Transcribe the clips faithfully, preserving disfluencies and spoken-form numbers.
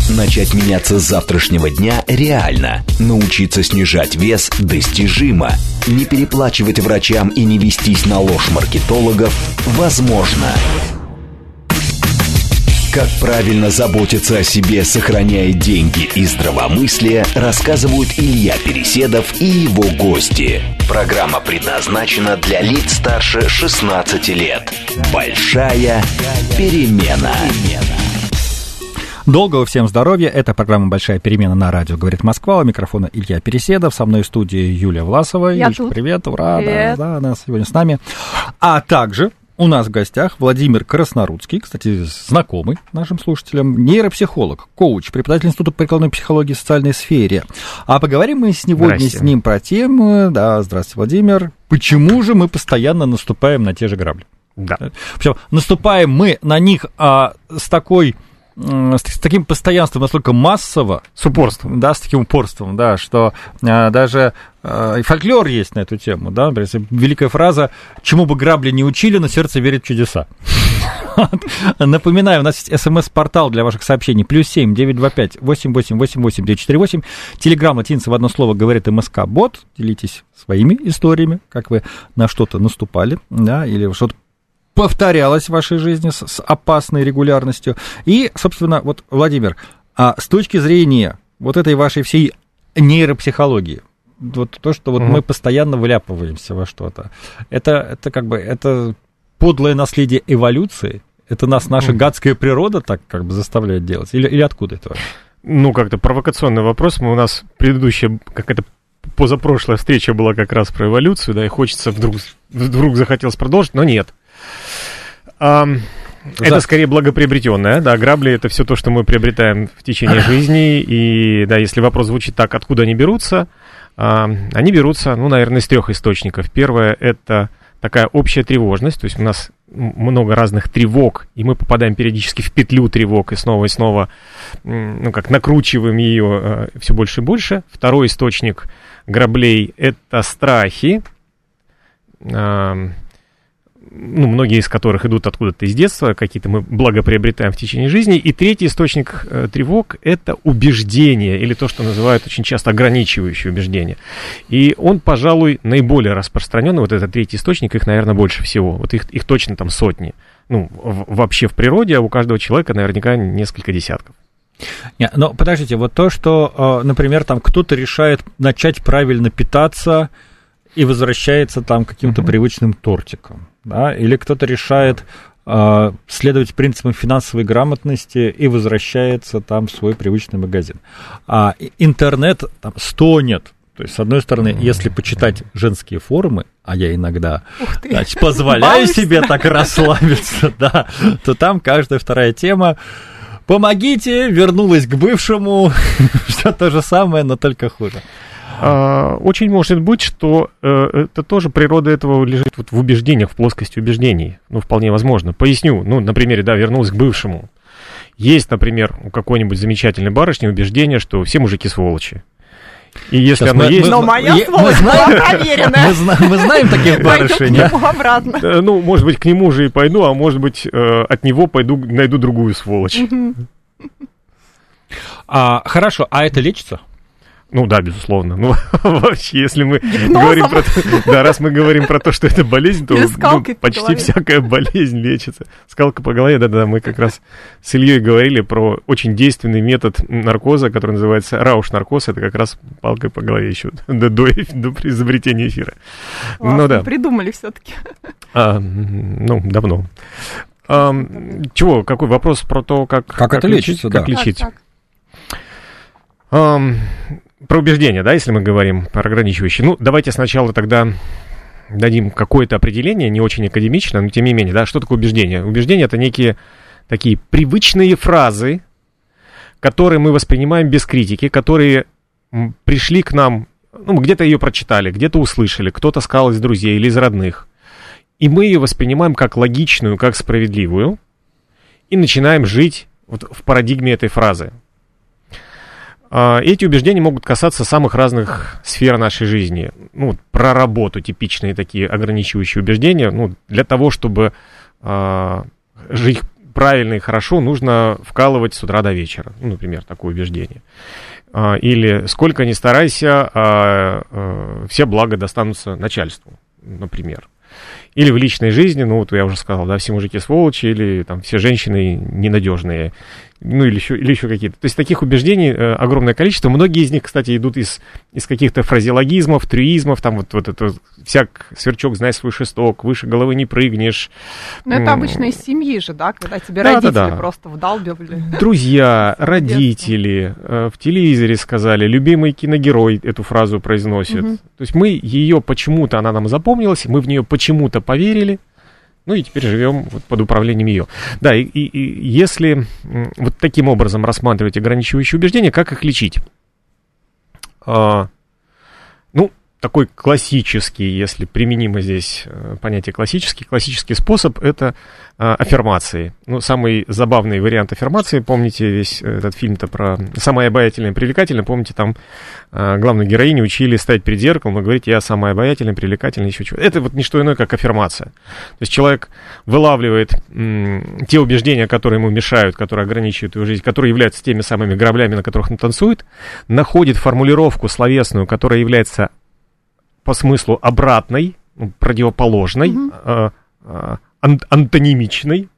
Начать меняться с завтрашнего дня реально. Научиться снижать вес достижимо. Не переплачивать врачам и не вестись на ложь маркетологов возможно. Как правильно заботиться о себе, сохраняя деньги и здравомыслие, рассказывают Илья Переседов и его гости. Программа предназначена для лиц старше шестнадцати лет. Большая перемена. Долгого всем здоровья. Это программа «Большая перемена» на радио «Говорит Москва». У микрофона Илья Переседов. Со мной в студии Юлия Власова. Я Юлечка, тут. Привет, ура. Привет. Да, да, она сегодня с нами. А также у нас в гостях Владимир Краснорудский, кстати, знакомый нашим слушателям, нейропсихолог, коуч, преподаватель Института прикладной психологии в социальной сфере. А поговорим мы сегодня с ним про тему, да, здравствуйте, Владимир, почему же мы постоянно наступаем на те же грабли? Да. Причем наступаем мы на них а, с такой... С, с таким постоянством настолько массово, с упорством, да, с таким упорством, да, что а, даже а, и фольклор есть на эту тему, да, например, великая фраза «Чему бы грабли не учили, но сердце верит в чудеса». Напоминаю, у нас есть смс-портал для ваших сообщений плюс семь девятьсот двадцать пять восемьдесят восемь восемьдесят восемь девятьсот сорок восемь. Телеграм латиница в одно слово говорит МСК-бот. Делитесь своими историями, как вы на что-то наступали, да, или что-то повторялось в вашей жизни с, с опасной регулярностью. И, собственно, вот, Владимир, а с точки зрения вот этой вашей всей нейропсихологии, вот то, что вот mm-hmm. мы постоянно вляпываемся во что-то, это, это как бы, это подлое наследие эволюции, это нас наша mm-hmm. гадская природа так как бы заставляет делать, или, или откуда это? Ну, как-то провокационный вопрос, мы у нас предыдущая какая-то позапрошлая встреча была как раз про эволюцию, да, и хочется вдруг, вдруг захотелось продолжить, но нет. А, это скорее благоприобретенное, да, грабли — это все то, что мы приобретаем в течение жизни, и, да, если вопрос звучит так, откуда они берутся, а, они берутся, ну, наверное, из трех источников. Первое — это такая общая тревожность, то есть у нас много разных тревог, и мы попадаем периодически в петлю тревог, и снова и снова, ну, как накручиваем ее все больше и больше. Второй источник граблей — это страхи, ну, многие из которых идут откуда-то из детства, какие-то мы благоприобретаем в течение жизни. И третий источник э, тревог — это убеждение, или то, что называют очень часто ограничивающие убеждения. И он, пожалуй, наиболее распространенный, вот этот третий источник, их, наверное, больше всего. Вот их, их точно там сотни. Ну, в, вообще в природе, а у каждого человека наверняка несколько десятков. Не, но подождите, вот то, что, например, там кто-то решает начать правильно питаться и возвращается там к каким-то mm-hmm. привычным тортикам, да, или кто-то решает э, следовать принципам финансовой грамотности и возвращается там в свой привычный магазин. А интернет там стонет. То есть, с одной стороны, mm-hmm. если почитать женские форумы, а я иногда значит, позволяю себе так расслабиться, да, то там каждая вторая тема «Помогите, вернулась к бывшему», что то же самое, но только хуже. Очень может быть, что э, это тоже природа этого лежит вот в убеждениях, в плоскости убеждений. Ну, вполне возможно. Поясню. Ну, на примере, да, вернулась к бывшему. Есть, например, у какой-нибудь замечательной барышни убеждение, что все мужики сволочи. И если Сейчас оно мы, есть... Мы, Но моя мы, сволочь мы знаем, была проверенная. Мы, зна, мы знаем таких барышень. Пойду к нему обратно. Ну, может быть, к нему же и пойду, а может быть, э, от него пойду, найду другую сволочь. А, хорошо, а это лечится? Ну да, безусловно. Ну, вообще, если мы говорим про то, да, раз мы говорим про то, что это болезнь, то ну, почти всякая болезнь лечится. Скалка по голове, да-да, мы как раз с Ильей говорили про очень действенный метод наркоза, который называется рауш-наркоз. Это как раз палкой по голове еще до, до, до изобретения эфира. Классно, ну, да. Придумали все-таки. А, ну, давно. А, чего, какой вопрос про то, как, как, как это лечится, как да. лечить? Так, так. А, про убеждения, да, если мы говорим про ограничивающие. Ну, давайте сначала тогда дадим какое-то определение, не очень академичное, но тем не менее, да, что такое убеждение? Убеждения — это некие такие привычные фразы, которые мы воспринимаем без критики, которые пришли к нам, ну, мы где-то ее прочитали, где-то услышали, кто-то сказал из друзей или из родных, и мы ее воспринимаем как логичную, как справедливую, и начинаем жить вот в парадигме этой фразы. Эти убеждения могут касаться самых разных сфер нашей жизни. Ну, про работу типичные такие ограничивающие убеждения. Ну, для того, чтобы э, жить правильно и хорошо нужно вкалывать с утра до вечера. Ну, например, такое убеждение. Или сколько ни старайся, а, а, все блага достанутся начальству, например. Или в личной жизни, ну вот я уже сказал, да, все мужики сволочи, или там все женщины ненадежные, ну или еще, или еще какие-то. То есть таких убеждений э, огромное количество. Многие из них, кстати, идут из, из каких-то фразеологизмов, трюизмов, там вот, вот это всяк сверчок, знай свой шесток, выше головы не прыгнешь. Ну это обычно из семьи же, да, когда тебе да, родители да, да. просто вдалбливали. Друзья, родители э, в телевизоре сказали, любимый киногерой эту фразу произносит. Угу. То есть мы ее почему-то, она нам запомнилась, мы в нее почему-то поверили, ну и теперь живем вот под управлением ее. Да, и, и, и если вот таким образом рассматривать ограничивающие убеждения, как их лечить? А, ну, такой классический, если применимо здесь понятие классический, классический способ — это а, аффирмации. Ну, самый забавный вариант аффирмации, помните весь этот фильм-то про «Самая обаятельная и привлекательная», помните, там а, главную героиню учили стоять перед зеркалом и говорить: «Я самая обаятельная, привлекательная», еще чего-то. Это вот не что иное, как аффирмация. То есть человек вылавливает м, те убеждения, которые ему мешают, которые ограничивают его жизнь, которые являются теми самыми граблями, на которых он танцует, находит формулировку словесную, которая является по смыслу обратной, противоположной, mm-hmm. э, э, ан- антонимичной,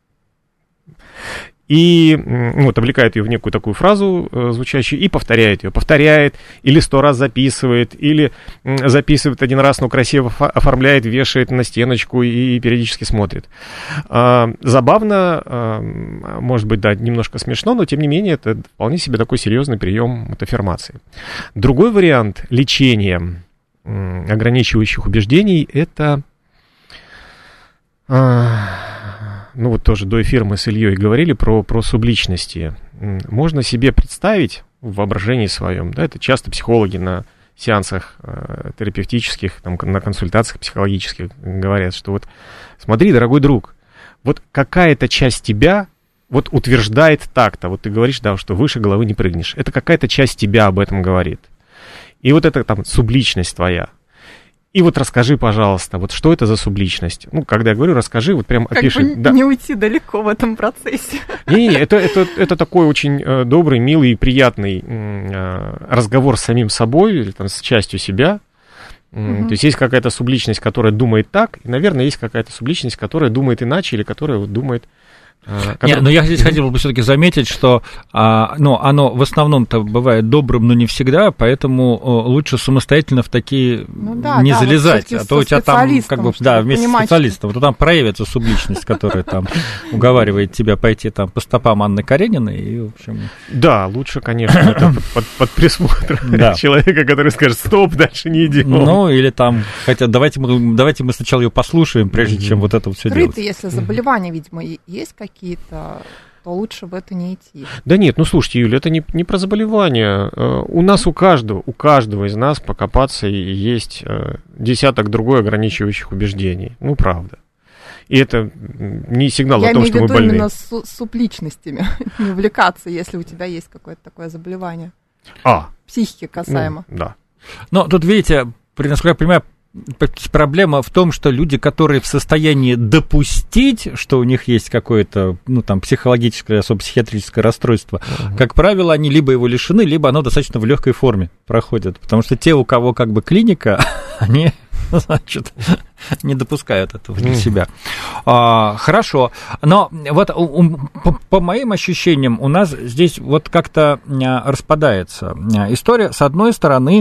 и ну, вот, облекает ее в некую такую фразу э, звучащую и повторяет ее. Повторяет, или сто раз записывает, или э, записывает один раз, но красиво фа- оформляет, вешает на стеночку и, и периодически смотрит. Э, забавно, э, может быть, да, немножко смешно, но тем не менее это вполне себе такой серьезный прием вот, аффирмации. Другой вариант лечения ограничивающих убеждений — это, а, ну вот тоже до эфира мы с Ильей говорили про, про субличности. Можно себе представить в воображении своем, да, это часто психологи на сеансах э, терапевтических, там, на консультациях психологических говорят, что вот смотри, дорогой друг, вот какая-то часть тебя вот утверждает так-то, вот ты говоришь, да, что выше головы не прыгнешь, это какая-то часть тебя об этом говорит. И вот это там субличность твоя. И вот расскажи, пожалуйста, вот что это за субличность? Ну, когда я говорю, расскажи, вот прям как опиши. Как бы да. не уйти далеко в этом процессе. Не-не-не, это, это, это такой очень э, добрый, милый и приятный э, разговор с самим собой, или там, с частью себя. Mm-hmm. То есть есть какая-то субличность, которая думает так, и, наверное, есть какая-то субличность, которая думает иначе, или которая вот, думает... Который... Нет, но я здесь хотел бы все-таки заметить, что а, ну, оно в основном-то бывает добрым, но не всегда, поэтому о, лучше самостоятельно в такие ну, да, не да, залезать, вот а то у тебя там как бы да вместе с специалистом, вот там проявится субличность, которая там уговаривает тебя пойти там по стопам Анны Карениной и в общем. Да, лучше, конечно, это под, под присмотром да. человека, который скажет: стоп, дальше не идем. Ну или там, хотя давайте мы давайте мы сначала ее послушаем, прежде mm-hmm. чем вот это вот все делать. Скрытые, если заболевания, видимо, есть какие какие-то, то лучше в это не идти. Да нет, ну слушайте, Юля, это не, не про заболевания. У нас, у каждого, у каждого из нас покопаться есть десяток другой ограничивающих убеждений. Ну, правда. И это не сигнал Я о том, что мы больны. Я имею в виду именно с, с субличностями, не увлекаться, если у тебя есть какое-то такое заболевание. А. Психики касаемо. Ну, да. Но тут, видите, насколько я понимаю, проблема в том, что люди, которые в состоянии допустить, что у них есть какое-то, ну, там, психологическое, особо психиатрическое расстройство, uh-huh. как правило, они либо его лишены, либо оно достаточно в легкой форме проходит. Потому что те, у кого как бы клиника, они, значит, не допускают этого для себя. А, хорошо. Но вот по, по моим ощущениям у нас здесь вот как-то распадается история. С одной стороны,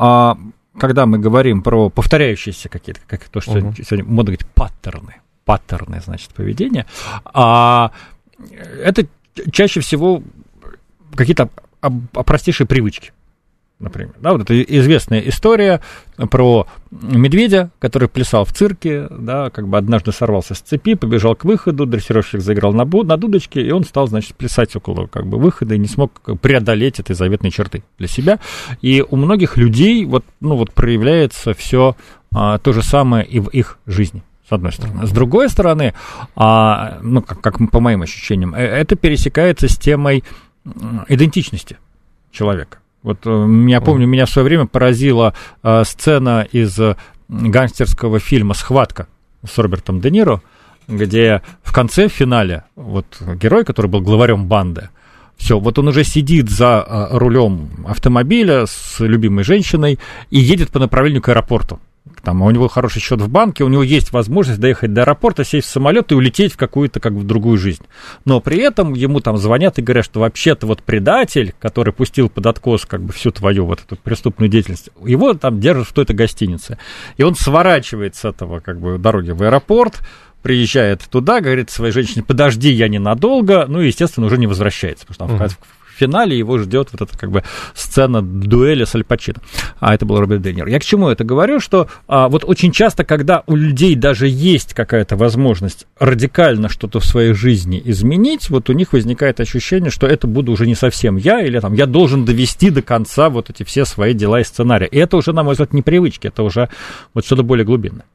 когда мы говорим про повторяющиеся какие-то, как то, что uh-huh. сегодня модно говорить, паттерны, паттерны, значит, поведения, а это чаще всего какие-то простейшие привычки, например. Да, вот это известная история про медведя, который плясал в цирке, да, как бы однажды сорвался с цепи, побежал к выходу, дрессировщик заиграл на, бу- на дудочке, и он стал, значит, плясать около как бы выхода и не смог преодолеть этой заветной черты для себя. И у многих людей вот, ну, вот проявляется все а, то же самое и в их жизни. С одной стороны. С другой стороны, а, ну, как, как по моим ощущениям, это пересекается с темой идентичности человека. Вот я помню, меня в свое время поразила э, сцена из гангстерского фильма «Схватка» с Робертом Де Ниро, где в конце, в финале, вот герой, который был главарем банды, все, вот он уже сидит за рулем автомобиля с любимой женщиной и едет по направлению к аэропорту. Там, у него хороший счет в банке, у него есть возможность доехать до аэропорта, сесть в самолет и улететь в какую-то как бы в другую жизнь. Но при этом ему там звонят и говорят, что вообще-то вот предатель, который пустил под откос как бы всю твою вот эту преступную деятельность, его там держат в той-то гостинице. И он сворачивает с этого как бы дороги в аэропорт, приезжает туда, говорит своей женщине: подожди, я ненадолго, ну и, естественно, уже не возвращается, потому что там uh-huh. в финале его ждет вот эта как бы сцена дуэли с Аль Пачино. А это был Роберт Де Ниро. Я к чему это говорю? Что а, вот очень часто, когда у людей даже есть какая-то возможность радикально что-то в своей жизни изменить, вот у них возникает ощущение, что это буду уже не совсем я, или там я должен довести до конца вот эти все свои дела и сценарии. И это уже, на мой взгляд, не привычки, это уже вот что-то более глубинное.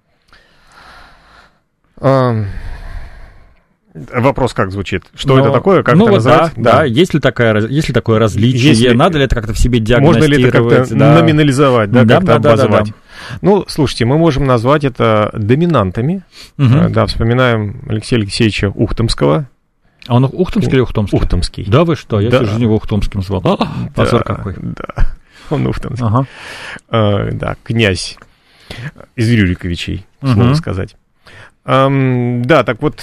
Um... Вопрос как звучит? Что Но, это такое? Как ну это вот называть? Да, да. да. Есть ли, такая, есть ли такое различие? Если, надо ли это как-то в себе диагностировать? Можно ли это как-то да. номинализовать, да, да, как-то да, обозвать? Да, да, да. Ну, слушайте, мы можем назвать это доминантами. Угу. Да, вспоминаем Алексея Алексеевича Ухтомского. А он Ухтомский У, или Ухтомский? Ухтомский. Да вы что? Я да. всю жизнь его Ухтомским звал. А, позор да, какой. Да, он Ухтомский. Ага. А, да, князь из Рюриковичей, слово угу. сказать. А, да, так вот...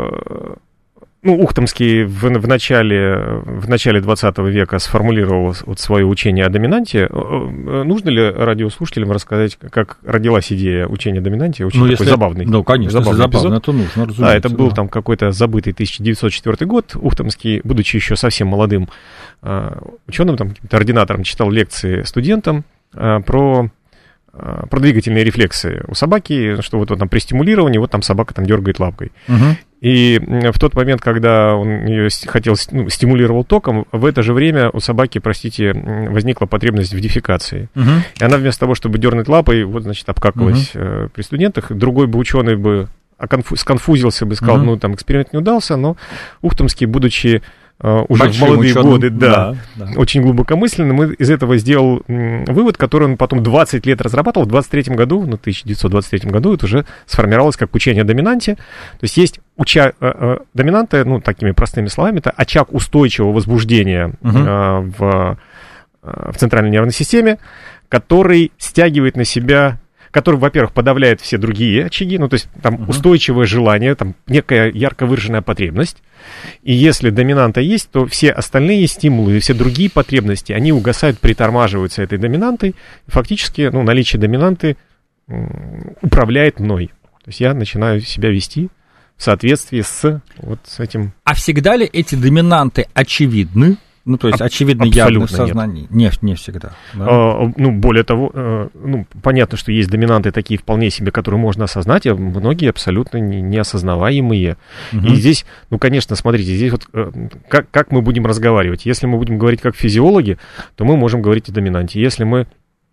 Ну, Ухтомский в, в, начале, в начале двадцатого века сформулировал вот свое учение о доминанте. Нужно ли радиослушателям рассказать, как родилась идея учения о доминанте? Очень ну, такой если, забавный. Ну, конечно, забавный если забавно, это нужно, разумеется. Да, это был да. там какой-то забытый тысяча девятьсот четвёртый год. Ухтомский, будучи еще совсем молодым ученым, там, каким-то ординатором, читал лекции студентам про... про двигательные рефлексы у собаки, что вот, вот там при стимулировании, вот там собака там дергает лапкой. Uh-huh. И в тот момент, когда он ее хотел, ну, стимулировал током, в это же время у собаки, простите, возникла потребность в дефекации. Uh-huh. И она вместо того, чтобы дернуть лапой, вот, значит, обкакалась uh-huh. при студентах. Другой бы ученый бы сконфузился бы, сказал, uh-huh. ну, там эксперимент не удался, но Ухтомский, будучи Uh, уже большим в молодые ученым. годы, да, да, да, очень глубокомысленным, и из этого сделал м, вывод, который он потом двадцать лет разрабатывал. В двадцать третьем году, ну, тысяча девятьсот двадцать третьем году это уже сформировалось как учение о доминанте. То есть есть уча... э, э, доминанта, ну, такими простыми словами, это очаг устойчивого возбуждения uh-huh. э, в, э, в центральной нервной системе, который стягивает на себя... который, во-первых, подавляет все другие очаги, ну, то есть там uh-huh. устойчивое желание, там некая ярко выраженная потребность. И если доминанта есть, то все остальные стимулы и все другие потребности, они угасают, притормаживаются этой доминантой. И фактически, ну, наличие доминанты м, управляет мной. То есть я начинаю себя вести в соответствии с вот с этим. А всегда ли эти доминанты очевидны? Ну, то есть, а, очевидно, явно в сознании. Нет, не, не всегда. Да? А, ну, более того, а, ну, понятно, что есть доминанты такие вполне себе, которые можно осознать, а многие абсолютно не, неосознаваемые. Угу. И здесь, ну, конечно, смотрите, здесь вот как, как мы будем разговаривать. Если мы будем говорить как физиологи, то мы можем говорить о доминанте. Если мы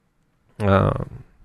а,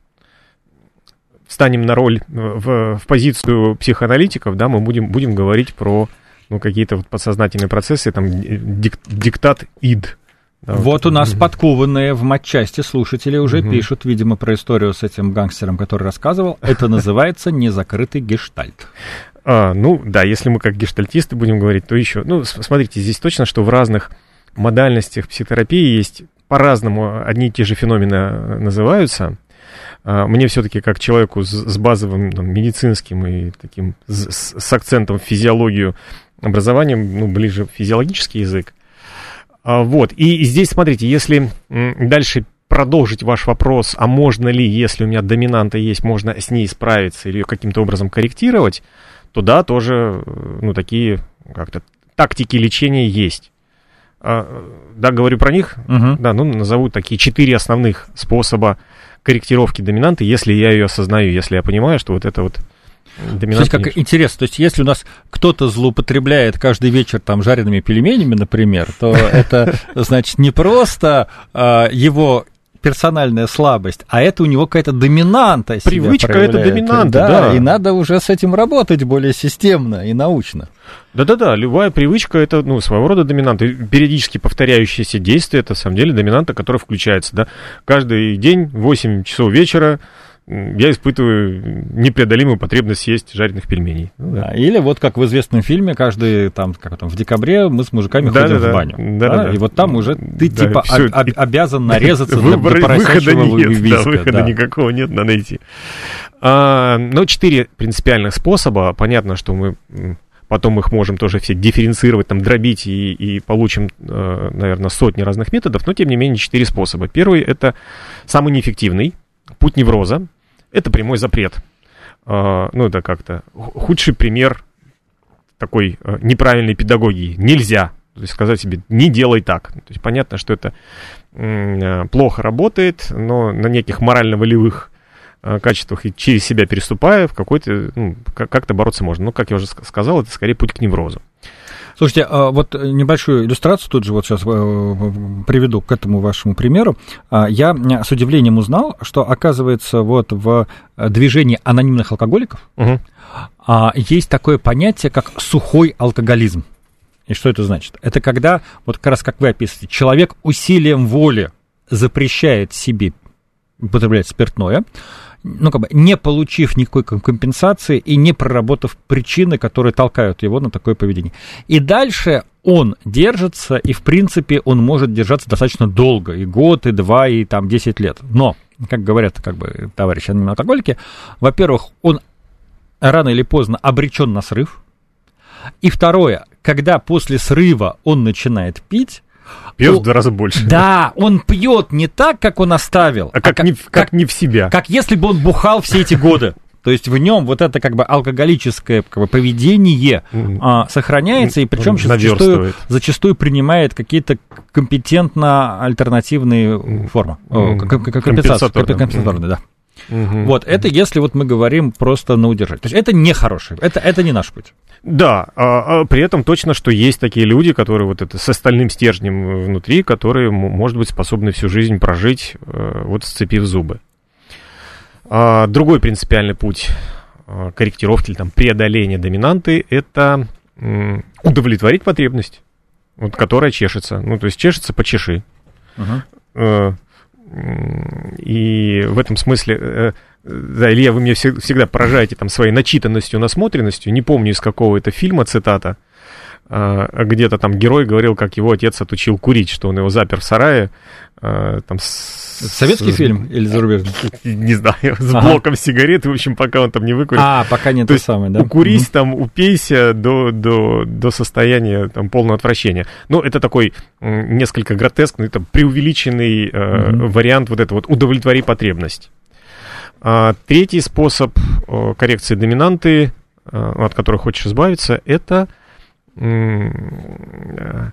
встанем на роль, в, в позицию психоаналитиков, да, мы будем, будем говорить про... ну, какие-то вот подсознательные процессы, там, дик, диктат ид. Да, вот вот у нас подкованные в матчасти слушатели уже угу. пишут, видимо, про историю с этим гангстером, который рассказывал. Это называется незакрытый гештальт. А, ну, да, если мы как гештальтисты будем говорить, то еще... Ну, смотрите, здесь точно, что в разных модальностях психотерапии есть по-разному одни и те же феномены называются. Мне все-таки, как человеку с, с базовым там, медицинским и таким с, с акцентом в физиологию образованием, ну, ближе физиологический язык. А, вот, и, и здесь, смотрите, если м, дальше продолжить ваш вопрос, а можно ли, если у меня доминанта есть, можно с ней справиться или ее каким-то образом корректировать, то да, тоже, ну, такие как-то тактики лечения есть. А, да, говорю про них, uh-huh. да, ну, назову такие четыре основных способа корректировки доминанты, если я ее осознаю, если я понимаю, что вот это вот доминанта. То есть, как интересно, то есть, если у нас кто-то злоупотребляет каждый вечер там жареными пельменями, например, то это, значит, не просто его персональная слабость, а это у него какая-то доминанта. Привычка — это доминанта, да, да. И надо уже с этим работать более системно и научно. Да-да-да, любая привычка — это, ну, своего рода доминанта. Периодически повторяющиеся действия — это, на самом деле, доминанта, которая включается, да. Каждый день, в восемь часов вечера, я испытываю непреодолимую потребность съесть жареных пельменей. Ну, да. Да, или вот как в известном фильме, каждый там, как там, в декабре мы с мужиками да, ходим да, в баню. Да, Да, да, да. И вот там уже ты да, типа всё, об, об, обязан нарезаться Выбор, до, до поросячьего выхода нет, виска. да, выхода Да. никакого нет, надо найти. А, но четыре принципиальных способа. Понятно, что мы потом их можем тоже все дифференцировать, там, дробить и, и получим, наверное, сотни разных методов, но, тем не менее, четыре способа. Первый – это самый неэффективный, путь невроза. Это прямой запрет. А, ну, это как-то худший пример такой неправильной педагогии. Нельзя. То есть сказать себе, не делай так. То есть понятно, что это м- плохо работает, но на неких морально-волевых э, качествах и через себя переступая, в какой-то, ну, как-то бороться можно. Но, как я уже сказал, это скорее путь к неврозу. Слушайте, вот небольшую иллюстрацию тут же вот сейчас приведу к этому вашему примеру. Я с удивлением узнал, что, оказывается, вот в движении анонимных алкоголиков угу. есть такое понятие, как сухой алкоголизм. И что это значит? Это когда, вот как раз как вы описываете, человек усилием воли запрещает себе употреблять спиртное, ну, как бы не получив никакой компенсации и не проработав причины, которые толкают его на такое поведение. И дальше он держится, и, в принципе, он может держаться достаточно долго, и год, и два, и там десять лет. Но, как говорят как бы товарищи анонимные алкоголики, во-первых, он рано или поздно обречен на срыв. И второе, когда после срыва он начинает пить, пьет в два раза больше. Да, он пьет не так, как он оставил, а, а как, как, не, как, как не в себя. Как если бы он бухал все эти годы. То есть в нем вот это как бы алкоголическое как бы, поведение а, сохраняется, и причем зачастую, зачастую принимает какие-то компетентно-альтернативные формы. Компенсаторные, компенсаторные, да. Угу. Вот, это если вот мы говорим просто на удержать. То есть это не хороший, это, это не наш путь. Да, а, а при этом точно, что есть такие люди, которые вот это с остальным стержнем внутри, которые, может быть, способны всю жизнь прожить, вот сцепив зубы. А, другой принципиальный путь корректировки или там, преодоления доминанты – это м, удовлетворить потребность, вот, которая чешется. Ну, то есть чешется – почеши. Uh-huh. И в этом смысле, да, Илья, вы меня всегда поражаете там своей начитанностью, насмотренностью. Не помню, из какого это фильма цитата. Где-то там герой говорил, как его отец отучил курить, что он его запер в сарае. Там, советский с... фильм или зарубежный? Не знаю, с ага. блоком сигарет, в общем, пока он там не выкурит. А, пока не то, то самое, да? Укурись угу. там, упейся до, до, до состояния там, полного отвращения. Ну, это такой м, несколько гротескный, это преувеличенный э, угу. вариант вот этого вот удовлетвори потребность. А, третий способ э, коррекции доминанты, э, от которой хочешь избавиться, это м,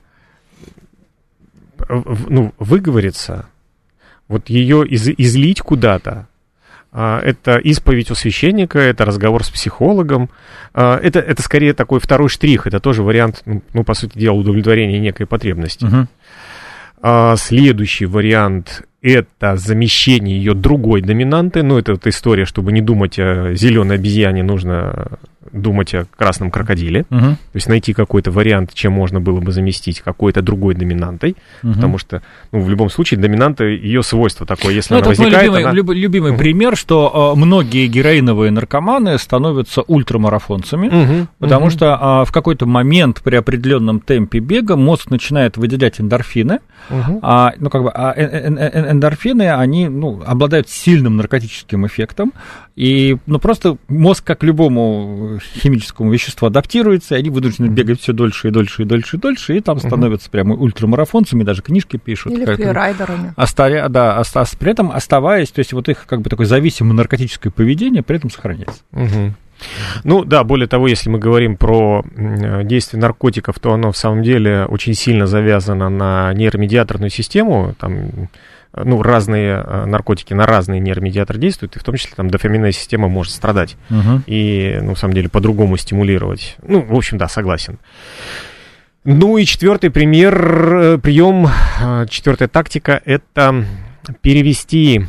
ну, выговориться, вот ее из, излить куда-то, а, это исповедь у священника, это разговор с психологом, а, это, это скорее такой второй штрих, это тоже вариант, ну, ну по сути дела, удовлетворения некой потребности. Uh-huh. А, следующий вариант – это замещение ее другой доминанты, ну, это вот история, чтобы не думать о зеленой обезьяне, нужно думать о красном крокодиле, uh-huh. то есть найти какой-то вариант, чем можно было бы заместить какой-то другой доминантой, uh-huh. потому что, ну, в любом случае, доминанта, ее свойство такое, если ну, она возникает... Это мой любимый, она... люб, любимый uh-huh. пример, что э, многие героиновые наркоманы становятся ультрамарафонцами, uh-huh. потому uh-huh. что э, в какой-то момент при определенном темпе бега мозг начинает выделять эндорфины, uh-huh. а, ну, как бы, а эндорфины, они, ну, обладают сильным наркотическим эффектом, и, ну, просто мозг, как любому химическому веществу, адаптируется, и они вынуждены бегать все дольше и дольше и дольше и дольше, и там uh-huh. становятся прямо ультрамарафонцами, даже книжки пишут. Или фрирайдерами. Остаря, да, оста, при этом оставаясь, то есть вот их как бы такое зависимое наркотическое поведение при этом сохраняется. Uh-huh. Ну да, более того, если мы говорим про действие наркотиков, то оно в самом деле очень сильно завязано на нейромедиаторную систему, там, ну, разные наркотики на разные нейромедиаторы действуют, и в том числе там дофаминная система может страдать, uh-huh. и, ну, в самом деле, по-другому стимулировать. Ну, в общем, да, согласен. Ну и четвертый пример, прием, четвертая тактика – это перевести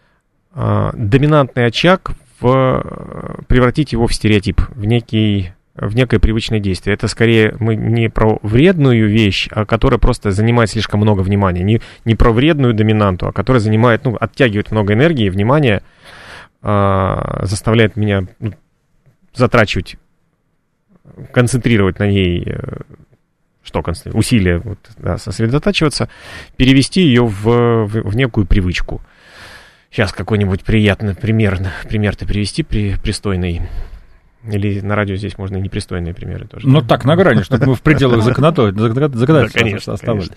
доминантный очаг в, превратить его в стереотип, в некий в некое привычное действие. Это скорее мы не про вредную вещь, а которая просто занимает слишком много внимания. Не, не про вредную доминанту, а которая занимает, ну, оттягивает много энергии, внимания, а, заставляет меня, ну, затрачивать, концентрировать на ней, что концентрировать, усилия, вот, да, сосредотачиваться, перевести ее в, в, в некую привычку. Сейчас какой-нибудь приятный пример, пример-то привести при, пристойный. Или на радио здесь можно и непристойные примеры тоже. Ну, да? Так, на грани, чтобы мы в пределах законодательства оставались.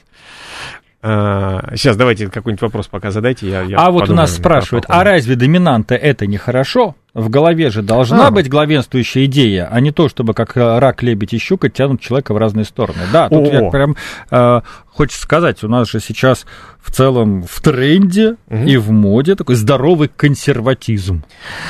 А, сейчас давайте какой-нибудь вопрос пока задайте. Я, я а вот у нас спрашивают, а разве доминанта это нехорошо? В голове же должна а. быть главенствующая идея, а не то, чтобы как рак, лебедь и щука тянут человека в разные стороны. Да, тут О-о. я прям э, хочется сказать, у нас же сейчас в целом в тренде угу. и в моде такой здоровый консерватизм.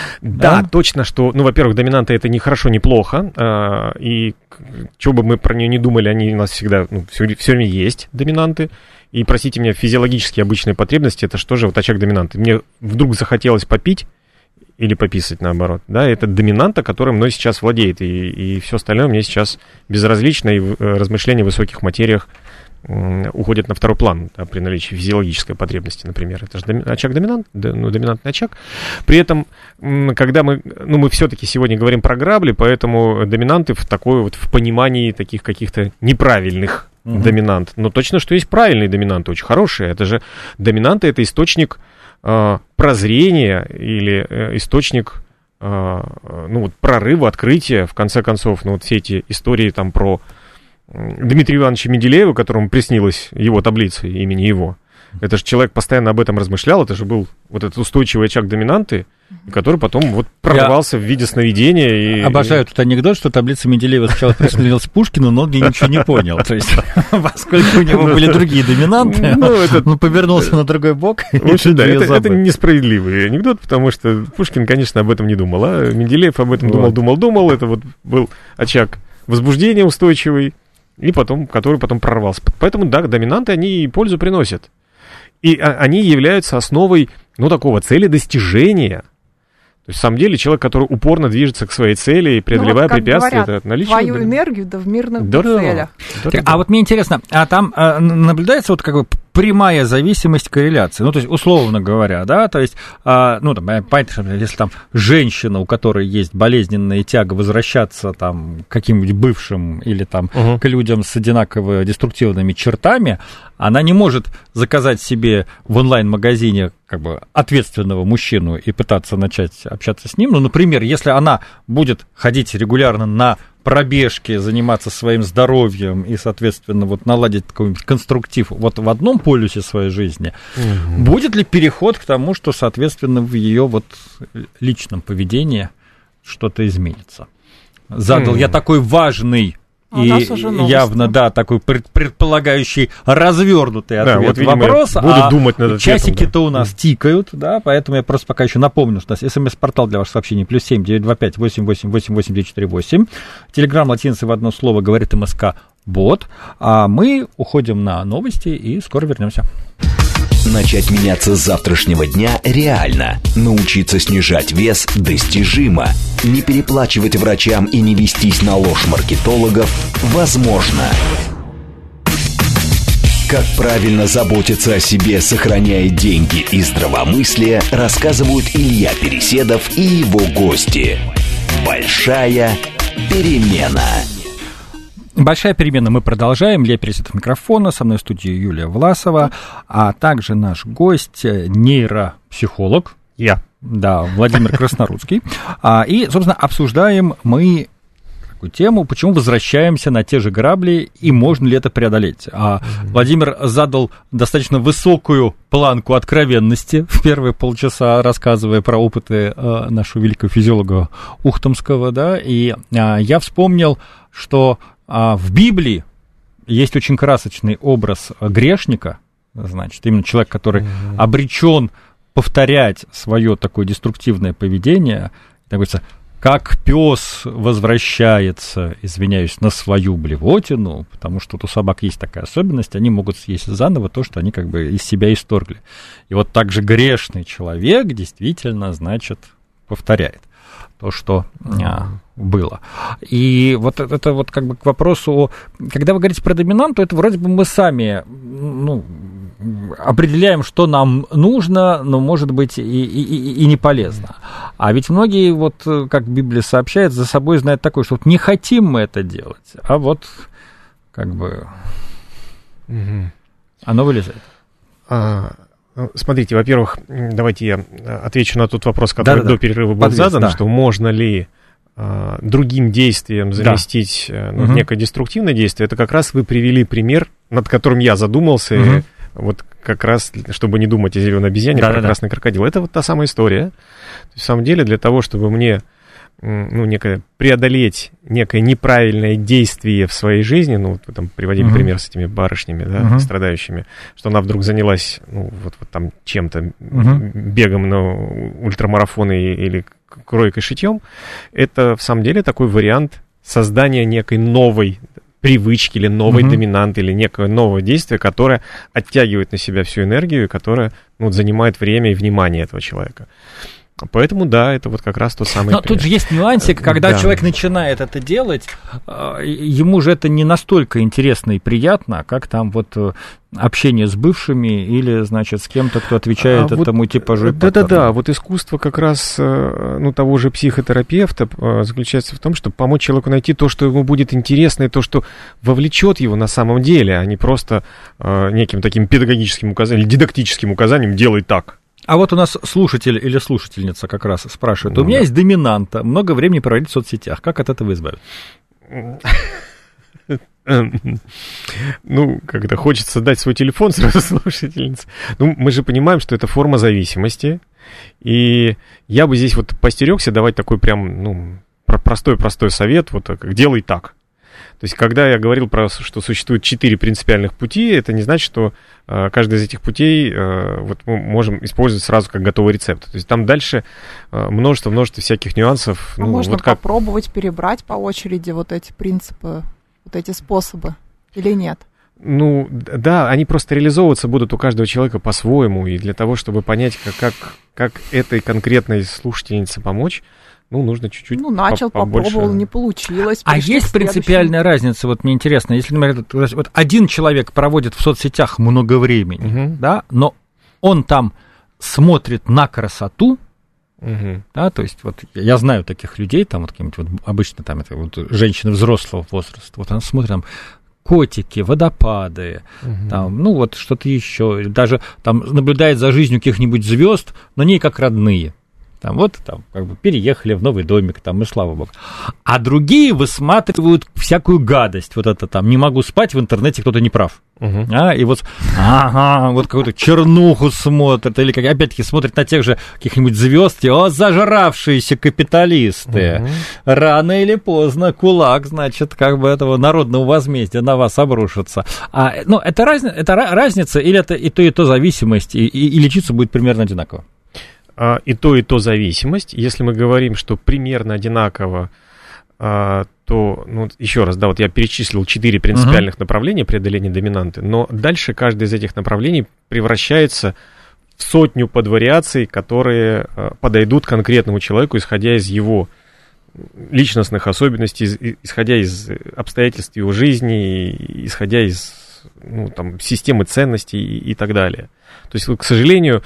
Да, да? Точно, что, ну, во-первых, доминанта это не хорошо, не плохо, э, и что бы мы про нее не думали, они у нас всегда, ну, все, все время есть доминанты. И, простите меня, физиологические обычные потребности, это что же вот очаг доминанты? Мне вдруг захотелось попить или пописать, наоборот, да, это доминанта, которой мной сейчас владеет, и, и все остальное мне сейчас безразлично, и размышления в высоких материях уходят на второй план, да, при наличии физиологической потребности, например. Это же доми... очаг доминант, ну, доминантный очаг. При этом, когда мы, ну, мы все-таки сегодня говорим про грабли, поэтому доминанты в такой вот, в понимании таких каких-то неправильных mm-hmm. доминант. Но точно, что есть правильные доминанты, очень хорошие. Это же доминанты, это источник э, прозрения или э, источник э, ну, вот, прорыва, открытия, в конце концов, ну, вот все эти истории там про Дмитрия Ивановича Менделеева, которому приснилась его таблица имени его. Это же человек постоянно об этом размышлял, это же был вот этот устойчивый очаг доминанты, который потом вот прорвался Я в виде сновидения. И... Обожаю этот анекдот, что таблица Менделеева сначала приснилась Пушкину, но он ничего не понял. То есть, поскольку у него были другие доминанты, он повернулся на другой бок. Это несправедливый анекдот, потому что Пушкин, конечно, об этом не думал, а Менделеев об этом думал, думал, думал. Это вот был очаг возбуждения устойчивый, и потом, который потом прорвался. Поэтому, да, доминанты, они пользу приносят. И они являются основой, ну, такого цели достижения. То есть, на самом деле, человек, который упорно движется к своей цели, преодолевая ну, вот, препятствия, говорят, это наличие... твою энергию, да в мирных да, целях. Да, да, да. А вот мне интересно, а там а, наблюдается вот как бы прямая зависимость корреляции? Ну, то есть, условно говоря, да, то есть, а, ну, там, понятно, если там женщина, у которой есть болезненная тяга возвращаться там к каким-нибудь бывшим или там угу. к людям с одинаково деструктивными чертами, она не может заказать себе в онлайн-магазине как бы ответственного мужчину и пытаться начать общаться с ним. Ну, например, если она будет ходить регулярно на пробежки, заниматься своим здоровьем и, соответственно, вот наладить какой-нибудь конструктив вот в одном полюсе своей жизни, угу. будет ли переход к тому, что, соответственно, в ее вот личном поведении что-то изменится? Задал угу. я такой важный А и явно, да, такой предполагающий развернутый ответ да, вот, видимо, вопрос, буду а думать над часики-то да. у нас тикают, да, поэтому я просто пока еще напомню, что у нас смс-портал для ваших сообщений плюс семь девятьсот двадцать пять восемьдесят восемь восемьдесят восемь девятьсот четыре восемь, телеграм латиницей в одно слово говорит МСК Бот, а мы уходим на новости и скоро вернемся. Начать меняться с завтрашнего дня реально. Научиться снижать вес достижимо. Не переплачивать врачам и не вестись на ложь маркетологов возможно. Как правильно заботиться о себе, сохраняя деньги и здравомыслие, рассказывают Илья Переседов и его гости. Большая перемена. Большая перемена. Мы продолжаем. Илья Переседов микрофона. Со мной в студии Юлия Власова. А также наш гость, нейропсихолог. Я. Да, Владимир Краснорудский. А, и, собственно, обсуждаем мы такую тему, почему возвращаемся на те же грабли и можно ли это преодолеть. А, Владимир задал достаточно высокую планку откровенности в первые полчаса, рассказывая про опыты а, нашего великого физиолога Ухтомского. Да, и а, я вспомнил, что а, в Библии есть очень красочный образ грешника, значит, именно человек, который mm-hmm. обречен повторять свое такое деструктивное поведение, так говорится, как пес возвращается, извиняюсь, на свою блевотину, потому что вот у собак есть такая особенность, они могут съесть заново то, что они как бы из себя исторгли. И вот так же грешный человек действительно, значит, повторяет. то, что а, было. И вот это вот как бы к вопросу, когда вы говорите про доминанту, это вроде бы мы сами, ну, определяем, что нам нужно, но, может быть, и, и, и не полезно. А ведь многие, вот, как Библия сообщает, за собой знают такое, что вот не хотим мы это делать, а вот как бы угу. оно вылезает. А, смотрите, во-первых, давайте я отвечу на тот вопрос, который Да-да-да. до перерыва был Подвес, задан, да. что можно ли а, другим действием заместить да. ну, угу. некое деструктивное действие. Это как раз вы привели пример, над которым я задумался, угу. и вот как раз, чтобы не думать о зеленой обезьяне, про красный крокодил. Это вот та самая история. То есть, в самом деле, для того, чтобы мне ну, некое, преодолеть некое неправильное действие в своей жизни, ну, вот вы там приводили uh-huh. пример с этими барышнями, да, uh-huh. страдающими, что она вдруг занялась, ну, вот, вот там чем-то, uh-huh. бегом на ультрамарафоны или кройкой, шитьем, это, в самом деле, такой вариант создания некой новой привычки или новой uh-huh. доминанты, или некое новое действие, которое оттягивает на себя всю энергию, и которое ну, занимает время и внимание этого человека. Поэтому, да, это вот как раз тот самый... Но пример. Тут же есть нюансик, когда да. человек начинает это делать, ему же это не настолько интересно и приятно, как там вот общение с бывшими или, значит, с кем-то, кто отвечает а этому вот, типажу. Да-да-да, вот искусство как раз ну, того же психотерапевта заключается в том, чтобы помочь человеку найти то, что ему будет интересно, и то, что вовлечет его на самом деле, а не просто неким таким педагогическим указанием, или дидактическим указанием «делай так». А вот у нас слушатель или слушательница как раз спрашивает. У ну, меня да. есть доминанта, много времени проводить в соцсетях. Как от этого избавиться? Ну, когда хочется дать свой телефон сразу слушательнице. Ну, мы же понимаем, что это форма зависимости. И я бы здесь вот постерегся давать такой прям, ну, простой-простой совет. Вот как делай так. То есть, когда я говорил про, что существует четыре принципиальных пути, это не значит, что э, каждый из этих путей э, вот мы можем использовать сразу как готовый рецепт. То есть, там дальше множество-множество э, всяких нюансов. А ну, можно вот как... попробовать перебрать по очереди вот эти принципы, вот эти способы или нет? Ну, да, они просто реализовываться будут у каждого человека по-своему. И для того, чтобы понять, как, как, как этой конкретной слушательнице помочь, ну, нужно чуть-чуть Ну, начал, побольше. Попробовал, не получилось. А есть принципиальная разница, вот мне интересно, если, например, вот один человек проводит в соцсетях много времени, угу. да, но он там смотрит на красоту, угу. да, то есть вот я знаю таких людей, там вот какие-нибудь вот обычно там это вот женщины взрослого возраста, вот она смотрит там котики, водопады, угу. там, ну вот что-то еще, даже там наблюдает за жизнью каких-нибудь звезд, но не как родные. Там вот, там, как бы переехали в новый домик, там, и слава богу. А другие высматривают всякую гадость. Вот это там, не могу спать, в интернете кто-то не прав. Uh-huh. А, и вот, ага, вот какую-то чернуху смотрят, или, как, опять-таки, смотрят на тех же каких-нибудь звезд, о, зажравшиеся капиталисты. Uh-huh. Рано или поздно кулак, значит, как бы этого народного возмездия на вас обрушится. А, ну, это, разни, это разница, или это и то, и то зависимость, и, и, и лечиться будет примерно одинаково? И то, и то зависимость. Если мы говорим, что примерно одинаково, то, ну, еще раз, да, вот я перечислил четыре принципиальных uh-huh. направления преодоления доминанты, но дальше каждое из этих направлений превращается в сотню подвариаций, которые подойдут конкретному человеку, исходя из его личностных особенностей, исходя из обстоятельств его жизни, исходя из ну, там, системы ценностей и, и так далее. То есть, к сожалению,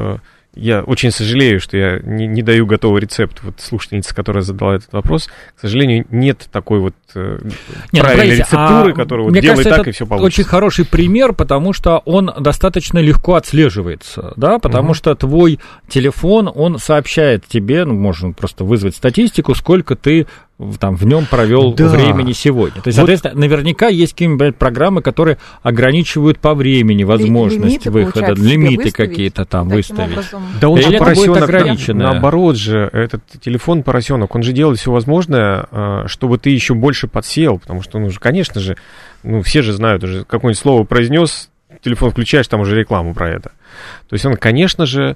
я очень сожалею, что я не, не даю готовый рецепт вот слушательнице, которая задала этот вопрос. К сожалению, нет такой вот э, нет, правильной рецептуры, а, которая вот делай так, и все получится. Очень хороший пример, потому что он достаточно легко отслеживается, да, потому угу. что твой телефон, он сообщает тебе, ну, можно просто вызвать статистику, сколько ты там в нем провел да. времени сегодня. То есть, вот. Соответственно, наверняка есть какие-нибудь программы, которые ограничивают по времени возможность лимиты, выхода, лимиты какие-то там выставить. Образом... Да он же поросенок, наоборот же, этот телефон поросенок, он же делает все возможное, чтобы ты еще больше подсел, потому что, ну, конечно же, ну, все же знают уже, какое-нибудь слово произнес, телефон включаешь, там уже рекламу про это. То есть он, конечно же,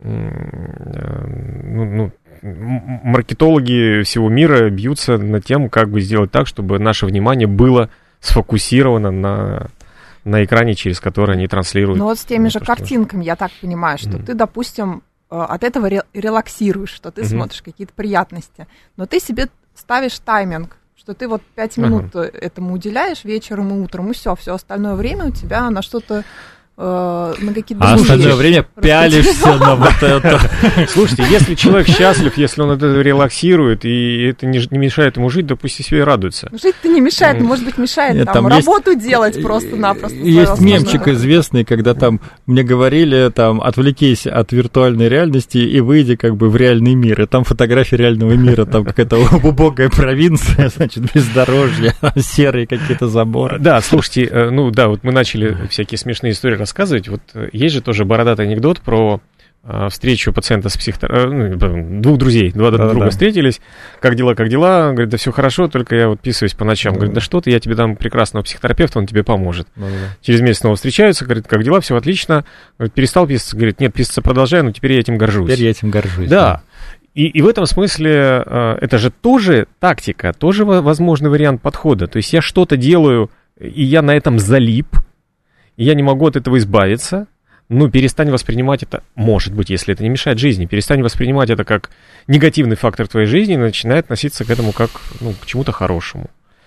ну, ну маркетологи всего мира бьются над тем, как бы сделать так, чтобы наше внимание было сфокусировано на, на экране, через который они транслируют. Ну вот с теми же то, картинками, что... я так понимаю, что mm. ты, допустим, от этого ре- релаксируешь, что ты угу. смотришь какие-то приятности. Но ты себе ставишь тайминг, что ты вот пять минут ага. этому уделяешь вечером и утром, и все, все остальное время у тебя на что-то, э, на какие-то... А остальное время пялишься на вот это. Слушайте, если человек счастлив, если он это релаксирует, и это не, не мешает ему жить, да пусть и себе и радуется. Жить-то не мешает, может быть, мешает Нет, там, там работу есть, делать просто-напросто. Есть мемчик известный, когда там мне говорили, там, отвлекись от виртуальной реальности и выйди как бы в реальный мир. И там фотография реального мира, там какая-то убогая провинция, значит, бездорожье, серые какие-то заборы. Да, слушайте, ну да, вот мы начали всякие смешные истории рассказывать. Вот есть же тоже бородатый анекдот про э, встречу пациента с психотерапевтом, э, двух друзей, два да, друга да. встретились, как дела, как дела, говорит, да все хорошо, только я вот писаюсь по ночам, да, говорит, да что ты, я тебе дам прекрасного психотерапевта, он тебе поможет. Да, да. Через месяц снова встречаются, говорит, как дела, все отлично, говорит, перестал писаться, говорит, нет, писаться продолжаю, но теперь я этим горжусь. Теперь я этим горжусь. Да. да. И, и в этом смысле э, это же тоже тактика, тоже возможный вариант подхода. То есть я что-то делаю, и я на этом залип, и я не могу от этого избавиться, ну, перестань воспринимать это, может быть, если это не мешает жизни, перестань воспринимать это как негативный фактор твоей жизни и начинай относиться к этому как, ну, к чему-то хорошему.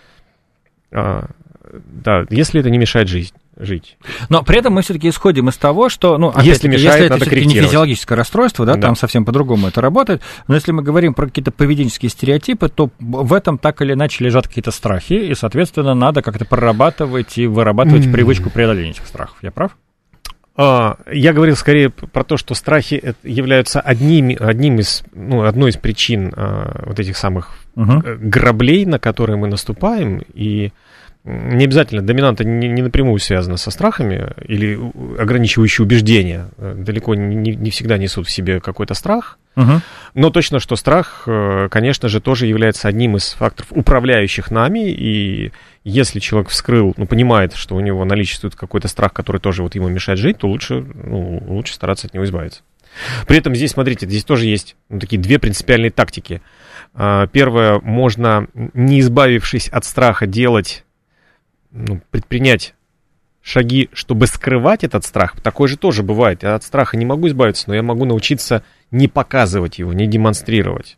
А, да, если это не мешает жизни. Жить. Но при этом мы все-таки исходим из того, что, ну, если, мешает, если надо это все-таки не физиологическое расстройство, да, да, там совсем по-другому это работает, но если мы говорим про какие-то поведенческие стереотипы, то в этом так или иначе лежат какие-то страхи, и, соответственно, надо как-то прорабатывать и вырабатывать mm. привычку преодоления этих страхов. Я прав? А, я говорил скорее про то, что страхи являются одним, одним из, ну, одной из причин а, вот этих самых uh-huh. граблей, на которые мы наступаем, и не обязательно доминанта не, не напрямую связана со страхами или ограничивающие убеждения. Далеко не, не всегда несут в себе какой-то страх. Uh-huh. Но точно, что страх, конечно же, тоже является одним из факторов, управляющих нами. И если человек вскрыл, ну, понимает, что у него наличествует какой-то страх, который тоже вот ему мешает жить, то лучше, ну, лучше стараться от него избавиться. При этом здесь, смотрите, здесь тоже есть, ну, такие две принципиальные тактики. Первое, можно, не избавившись от страха, делать... Ну, предпринять шаги, чтобы скрывать этот страх. Такое же тоже бывает. Я от страха не могу избавиться, но я могу научиться не показывать его, не демонстрировать.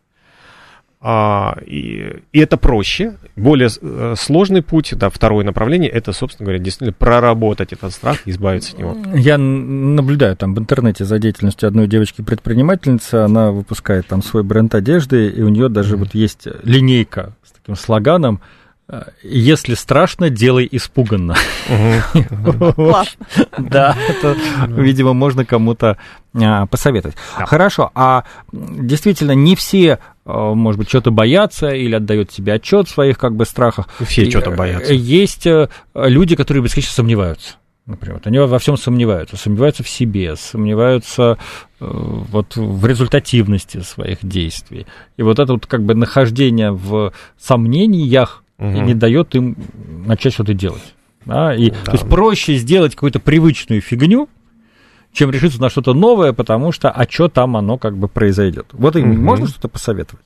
А, и, и это проще. Более э, сложный путь, да, второе направление, это, собственно говоря, действительно проработать этот страх и избавиться от него. Я наблюдаю там в интернете за деятельностью одной девочки-предпринимательницы. Она выпускает там свой бренд одежды, и у нее даже mm-hmm. вот есть линейка с таким слоганом: если страшно, делай испуганно. Классно. Да, это, видимо, можно кому-то посоветовать. Хорошо, а действительно не все, может быть, что-то боятся или отдают себе отчет в своих как бы страхах. Все что-то боятся. Есть люди, которые бесконечно сомневаются. Например, они во всем сомневаются, сомневаются в себе, сомневаются вот в результативности своих действий. И вот это вот как бы нахождение в сомнениях угу. и не дает им начать что-то делать. Да? И, да. То есть проще сделать какую-то привычную фигню, чем решиться на что-то новое, потому что, а что там оно как бы произойдет. Вот им угу. можно что-то посоветовать?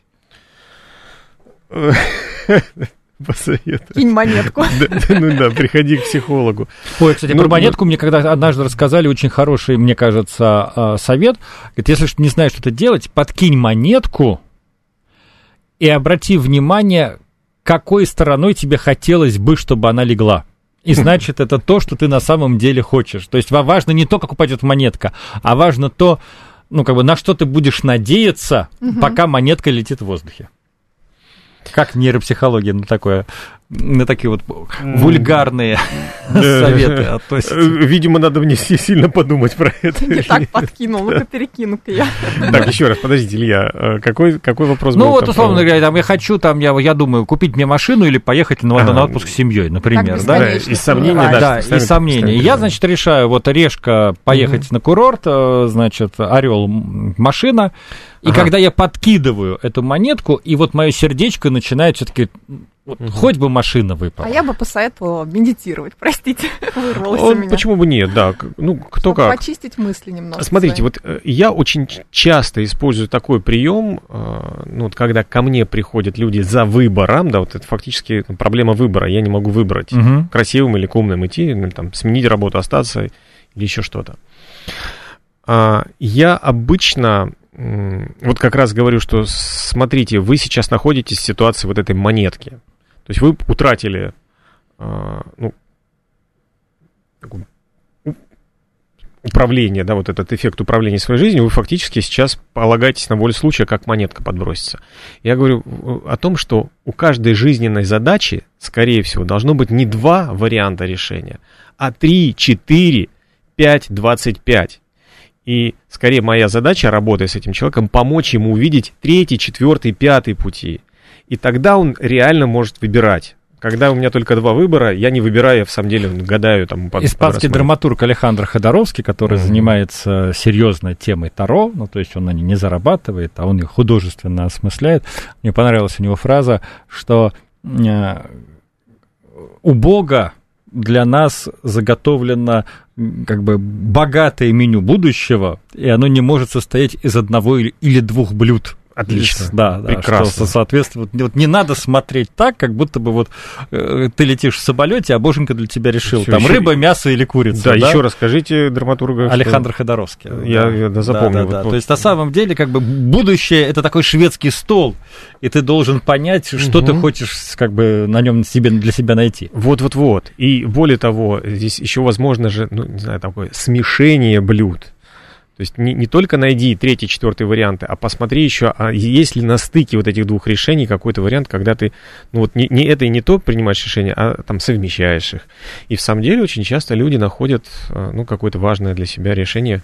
Посоветовать. Кинь монетку. Да, да, ну да, приходи к психологу. Ой, кстати, ну, про монетку ну... мне когда однажды рассказали очень хороший, мне кажется, совет. Говорит, если не знаешь, что-то делать, подкинь монетку и обрати внимание, какой стороной тебе хотелось бы, чтобы она легла. И значит, это то, что ты на самом деле хочешь. То есть важно не то, как упадет монетка, а важно то, ну, как бы, на что ты будешь надеяться, угу. пока монетка летит в воздухе. Как нейропсихология на такое, на такие вот вульгарные советы относится? Видимо, надо мне сильно подумать про это. Не так подкинул, ну-ка перекину-ка я. Так, еще раз, подождите, Илья, какой, какой вопрос был? Ну вот, условно говоря, там, я хочу, там, я, я думаю, купить мне машину или поехать на, на отпуск с семьей, например. Да? И сомнения, а, да, и сомнения. Я, значит, решаю, вот, Решка поехать угу. на курорт, значит, Орел машина. И ага. когда я подкидываю эту монетку, и вот мое сердечко начинает все-таки, вот, угу. хоть бы машина выпала. А я бы посоветовала медитировать, простите, вырвалось у меня. Почему бы нет, да, ну, кто Чтобы как. Почистить мысли немного. Смотрите, вот я очень часто использую такой прием, ну, вот когда ко мне приходят люди за выбором, да, вот это фактически проблема выбора, я не могу выбрать, угу. красивым или к умным идти, ну, там, сменить работу, остаться или еще что-то. Я обычно, вот как раз говорю, что, смотрите, вы сейчас находитесь в ситуации вот этой монетки. То есть вы утратили, ну, управление, да, вот этот эффект управления своей жизнью, вы фактически сейчас полагаетесь на волю случая, как монетка подбросится. Я говорю о том, что у каждой жизненной задачи, скорее всего, должно быть не два варианта решения, а три, четыре, пять, двадцать пять. И скорее моя задача, работая с этим человеком, помочь ему увидеть третий, четвертый, пятый пути. И тогда он реально может выбирать. Когда у меня только два выбора, я не выбираю, я в самом деле гадаю. Там, под, Испанский драматург Алехандро Ходоровский, который mm-hmm. занимается серьезно темой Таро, ну, то есть он на ней не зарабатывает, а он ее художественно осмысляет. Мне понравилась у него фраза, что э, у Бога для нас заготовлено как бы богатое меню будущего, и оно не может состоять из одного или, или двух блюд. Отлично, да, да, прекрасно. Что, соответственно, вот не надо смотреть так, как будто бы вот э, ты летишь в самолете, а Боженька для тебя решил, Всё, там еще... рыба, мясо или курица. Да, да? Еще расскажите драматурга. Алехандро Ходоровский. Я, да, я да, запомнил. Да, да, вот, да. То есть на самом деле как бы будущее это такой шведский стол, и ты должен понять, что угу. ты хочешь как бы на нем себе, для себя найти. Вот-вот-вот. И более того, здесь еще возможно же, ну, не знаю, такое смешение блюд. То есть не, не только найди третий, четвертый варианты, а посмотри еще, а есть ли на стыке вот этих двух решений какой-то вариант, когда ты, ну вот не, не это и не то принимаешь решение, а там совмещаешь их. И в самом деле очень часто люди находят, ну, какое-то важное для себя решение,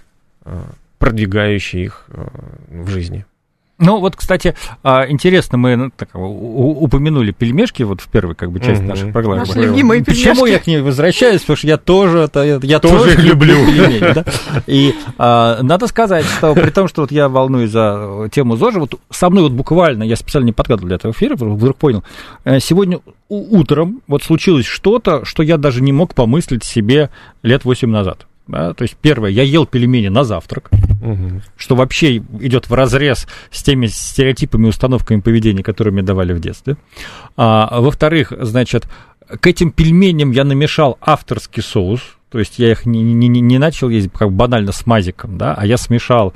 продвигающее их в жизни. Ну, вот, кстати, интересно, мы ну, так, упомянули пельмешки вот в первой как бы части mm-hmm. нашей программы. Наши любимые пельмешки. Почему я к ней возвращаюсь? Потому что я тоже, я, я тоже, тоже их люблю. Пельмени, да? И а, надо сказать, что при том, что вот я волнуюсь за тему ЗОЖа, вот со мной вот буквально, я специально не подгадывал для этого эфира, вдруг понял, сегодня утром вот случилось что-то, что я даже не мог помыслить себе лет восемь назад. Да, то есть, первое, я ел пельмени на завтрак, угу. что вообще идет вразрез с теми стереотипами, установками поведения, которые мне давали в детстве. А, во-вторых, значит, к этим пельменям я намешал авторский соус, то есть я их не, не, не начал есть как банально с мазиком, да, а я смешал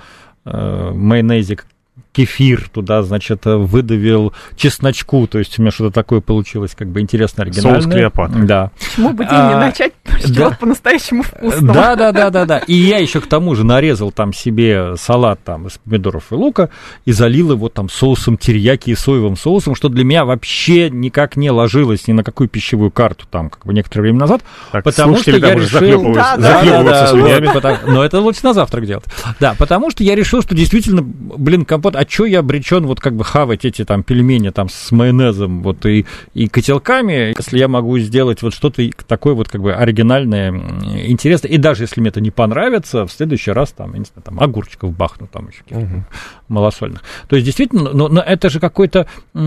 э, майонезик, кефир туда, значит, выдавил чесночку, то есть у меня что-то такое получилось, как бы интересно, оригинальное. Соус Клеопатры. Да. Почему бы день а, не начать да. по-настоящему вкусного? Да, да, да, да, да. И я еще к тому же нарезал там себе салат там из помидоров и лука и залил его там соусом терияки и соевым соусом, что для меня вообще никак не ложилось ни на какую пищевую карту там, как бы некоторое время назад, так, потому что я решил... Да, да, да, да, да, потому... Но это лучше на завтрак делать. Да, потому что я решил, что действительно, блин, компот, а чё я обречен вот как бы хавать эти там пельмени там с майонезом вот и, и котелками, если я могу сделать вот что-то такое вот как бы оригинальное, интересное, и даже если мне это не понравится, в следующий раз там, я не знаю, там огурчиков бахну там еще каких-то uh-huh. малосольных. То есть действительно, но, но это же какой-то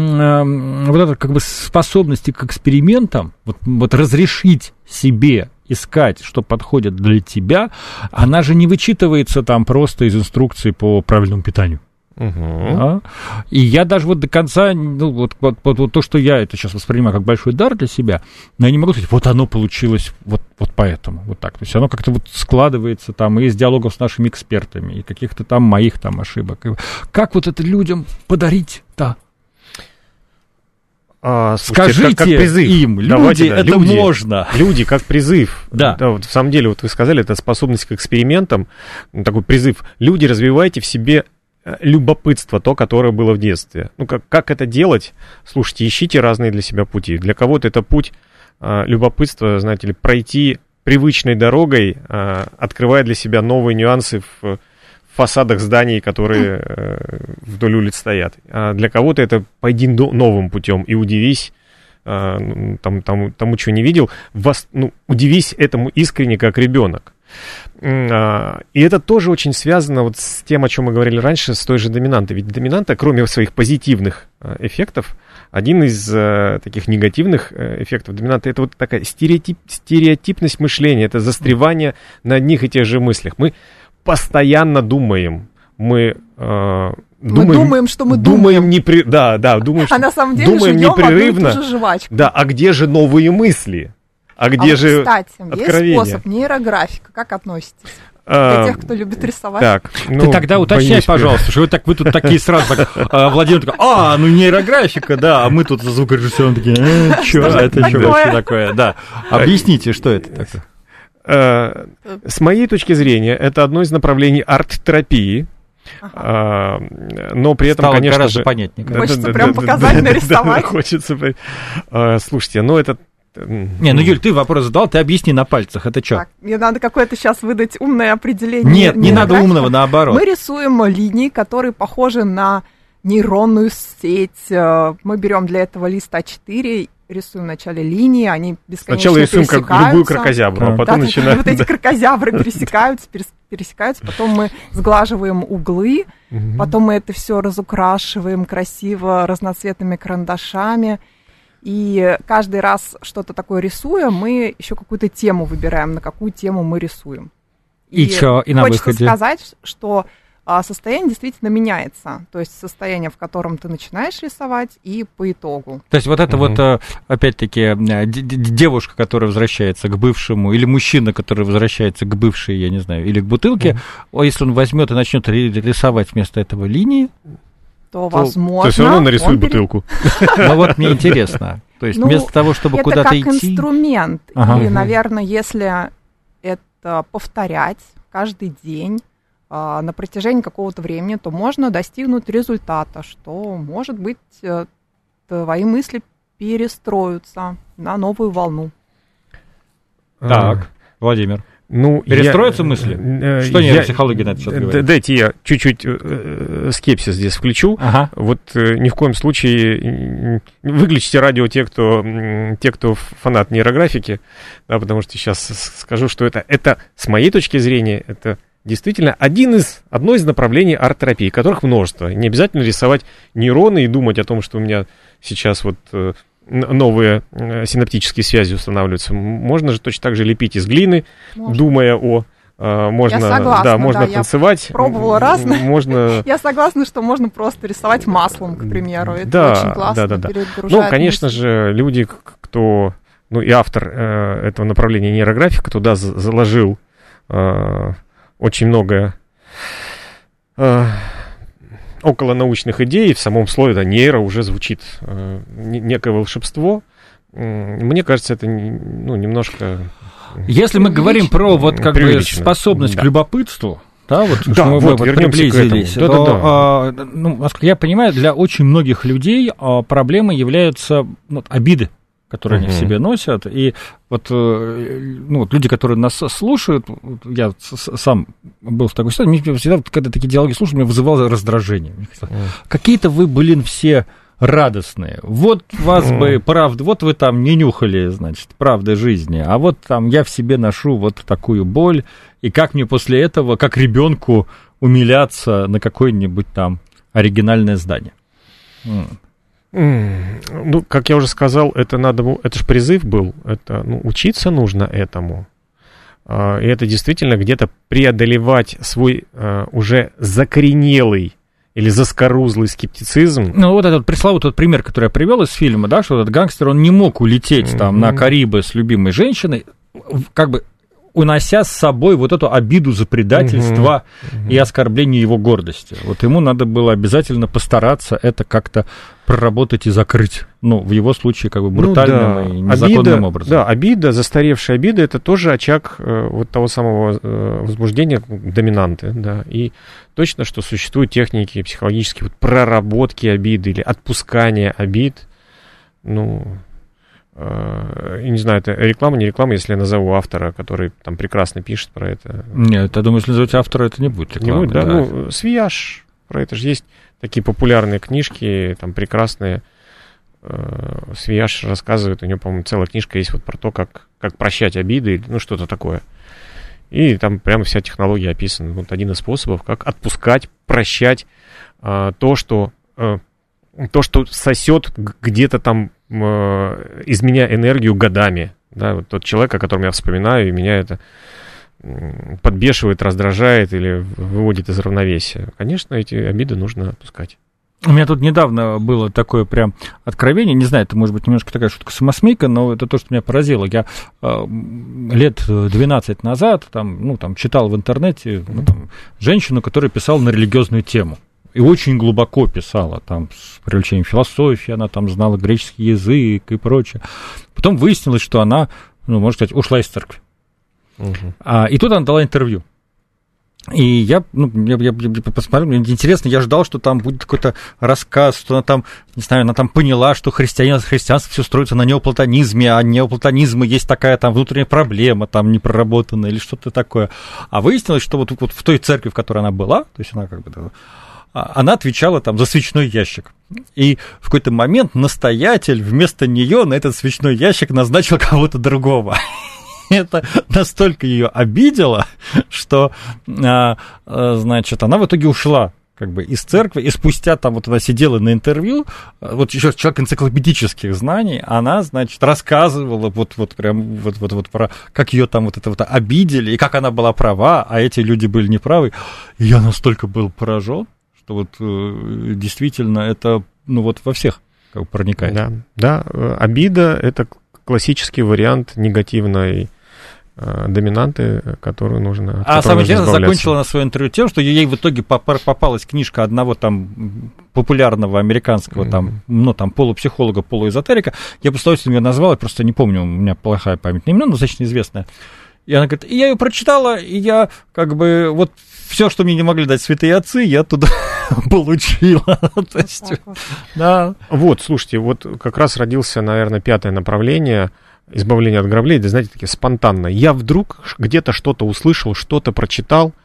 э, вот это как бы способности к экспериментам, вот, вот разрешить себе искать, что подходит для тебя, она же не вычитывается там просто из инструкции по правильному питанию. Uh-huh. Да? И я даже вот до конца, ну, вот, вот, вот, вот то, что я это сейчас воспринимаю как большой дар для себя, но я не могу сказать, вот оно получилось вот, вот поэтому, вот так. То есть оно как-то вот складывается там и из диалогов с нашими экспертами, и каких-то там моих там ошибок. И как вот это людям подарить-то? А, Скажите как, как призыв. Им, люди, Давайте, да, это люди, можно. Люди как призыв. Да. Да, вот в самом деле, вот вы сказали, это способность к экспериментам, такой призыв. Люди, развивайте в себе любопытство, то, которое было в детстве. Ну, как, как это делать? Слушайте, ищите разные для себя пути. Для кого-то это путь а, любопытства, знаете ли, пройти привычной дорогой, а, открывая для себя новые нюансы в, в фасадах зданий, которые а, вдоль улиц стоят. А для кого-то это пойди новым путем и удивись а, там, там, тому, чего не видел. Вас, ну, удивись этому искренне, как ребенок. И это тоже очень связано вот с тем, о чем мы говорили раньше, с той же доминантой. Ведь доминанта, кроме своих позитивных эффектов, один из э, таких негативных эффектов доминанты — это вот такая стереотип, стереотипность мышления, это застревание на одних и тех же мыслях. Мы постоянно думаем, мы... Э, Думаем, мы думаем, что мы думаем. думаем непри... Да, да, думаем, а что... на самом деле думаем жуем непрерывно. одну и ту же жвачку. Да, а где же новые мысли? А где а же вот, кстати, откровение? Есть способ нейрографика. Как относитесь? Для тех, кто любит рисовать. Так, ну, Ты тогда уточняй, пожалуйста, что вы так вы тут такие сразу, так, а, Владимир такой, а, ну нейрографика, да, а мы тут звукорежиссером такие, э, что это что вообще такое, да. Объясните, что это такое. Э, с моей точки зрения, это одно из направлений арт-терапии. Ага. А, но при этом, Стало конечно гораздо же... понятнее. Хочется да, прям да, показать, да, нарисовать. Да, хочется. А, слушайте, ну это... Не, ну, Юль, ты вопрос задал, ты объясни на пальцах, это что? Так, мне надо какое-то сейчас выдать умное определение. Нет, не надо умного, наоборот. Мы рисуем линии, которые похожи на нейронную сеть. Мы берем для этого лист а четыре, рисуем в начале линии, они бесконечно Сначала рисуем как пересекаются. любую кракозябру, а потом да, начинаем... Вот эти кракозябры пересекаются, пересекаются, потом мы сглаживаем углы, потом мы это все разукрашиваем красиво разноцветными карандашами. И каждый раз что-то такое рисуя, мы еще какую-то тему выбираем, на какую тему мы рисуем. И, и что, и на хочется выходе? сказать, что а, состояние действительно меняется. То есть состояние, в котором ты начинаешь рисовать, и по итогу. То есть вот это Угу. вот, опять-таки, девушка, которая возвращается к бывшему, или мужчина, который возвращается к бывшей, я не знаю, или к бутылке, угу. если он возьмет и начнет рисовать вместо этого линии, то, возможно... То есть он нарисует бутылку. Ну вот мне интересно. То есть вместо того, чтобы куда-то идти... Это как инструмент. И, наверное, если это повторять каждый день на протяжении какого-то времени, то можно достигнуть результата, что, может быть, твои мысли перестроятся на новую волну. Так, Владимир. Ну, Перестроятся я, мысли? Э, Что нейропсихология на это счет говорит? Дайте я чуть-чуть э, скепсис здесь включу. Ага. Вот э, ни в коем случае выключите радио те, кто, те, кто фанат нейрографики, да, потому что сейчас скажу, что это, это, с моей точки зрения, это действительно один из, одно из направлений арт-терапии, которых множество. Не обязательно рисовать нейроны и думать о том, что у меня сейчас вот... Э, новые э, синаптические связи устанавливаются. Можно же точно так же лепить из глины, можно. Думая о... Э, можно, я согласна, да, можно да, танцевать. Я пробовала разное. Можно... Я согласна, что можно просто рисовать маслом, к примеру. Это да, очень классно. Да, да, да. Ну, конечно мысли. Же, люди, кто... Ну, и автор э, этого направления нейрографика туда заложил э, очень много... Э, околонаучных идей, в самом слове, да, нейро уже звучит э, некое волшебство. Мне кажется, это ну, немножко... Если мы говорим про вот как бы способность да. к любопытству, да, вот, да, мы вот, вот приблизились, то, да, да, да. А, ну, насколько я понимаю, для очень многих людей а, проблемой являются ну, обиды, которые uh-huh. они в себе носят. И вот, ну, вот люди, которые нас слушают, я сам был в такой ситуации, мне всегда, когда такие диалоги слушаю, меня вызывало раздражение. Uh-huh. Какие-то вы, блин, все радостные. Вот вас uh-huh. бы, правда, вот вы там не нюхали, значит, правды жизни, а вот там я в себе ношу вот такую боль, и как мне после этого, как ребенку, умиляться на какое-нибудь там оригинальное здание. Mm. Ну, как я уже сказал, это надо, это же призыв был, это, ну, учиться нужно этому. И это действительно где-то преодолевать свой uh, уже закоренелый или заскорузлый скептицизм. Ну, вот этот пресловутый тот пример, который я привел из фильма, да, что этот гангстер, он не мог улететь mm-hmm. там на Карибы с любимой женщиной, как бы унося с собой вот эту обиду за предательство uh-huh. и оскорбление его гордости. Вот ему надо было обязательно постараться это как-то проработать и закрыть. Ну, в его случае, как бы брутальным ну, да. и незаконным обида, образом. Да, обида, застаревшая обида, это тоже очаг э, вот того самого э, возбуждения доминанты, да. И точно, что существуют техники психологические вот, проработки обиды или отпускания обид. Ну... Я не знаю, это реклама, не реклама, если я назову автора, который там прекрасно пишет про это. Нет, я думаю, если назовете автора, это не будет рекламы. Не будет, да? да. Ну, Свияж, про это же есть такие популярные книжки, там прекрасные. Свияж рассказывает, у него, по-моему, целая книжка есть вот про то, как, как прощать обиды, ну, что-то такое. И там прямо вся технология описана. Вот один из способов, как отпускать, прощать а, то, что... А, то, что сосет где-то там из меня энергию годами. Да, вот тот человек, о котором я вспоминаю, и меня это подбешивает, раздражает или выводит из равновесия. Конечно, эти обиды нужно отпускать. У меня тут недавно было такое прям откровение, не знаю, это может быть немножко такая шутка-самосмейка, но это то, что меня поразило. Я э, лет двенадцать назад там, ну, там, читал в интернете ну, там, женщину, которая писала на религиозную тему. И очень глубоко писала, там, с привлечением философии, она там знала греческий язык и прочее. Потом выяснилось, что она, ну, можно сказать, ушла из церкви. Угу. А, и тут она дала интервью. И я, ну, я, я, я посмотрел, мне интересно, я ждал, что там будет какой-то рассказ, что она там, не знаю, она там поняла, что христианство, христианство все строится на неоплатонизме, а неоплатонизма есть такая там внутренняя проблема, там непроработанная или что-то такое. А выяснилось, что вот, вот в той церкви, в которой она была, то есть она как бы, она отвечала там за свечной ящик. И в какой-то момент настоятель вместо нее на этот свечной ящик назначил кого-то другого. Это настолько ее обидело, что, а, а, значит, она в итоге ушла как бы из церкви, и спустя там вот она сидела на интервью, вот еще человек энциклопедических знаний, она, значит, рассказывала вот, вот прям вот, вот, вот про, как ее там вот это вот обидели, и как она была права, а эти люди были неправы. И я настолько был поражен, что вот действительно это, ну вот во всех как бы проникает. Да, да, обида — это классический вариант негативной э, доминанты, которую нужно... А самое интересное, закончила она свое интервью тем, что ей в итоге попалась книжка одного там популярного американского mm-hmm. там, ну, там полупсихолога, полуэзотерика. Я по ее назвал, я просто не помню, у меня плохая память на имена, но достаточно известная. И она говорит, и я ее прочитала, и я как бы вот все, что мне не могли дать святые отцы, я туда получила. То есть, да. Вот, слушайте, вот как раз родился, наверное, пятое направление избавления от граблей, да, знаете, такие спонтанно. Я вдруг где-то что-то услышал, что-то прочитал,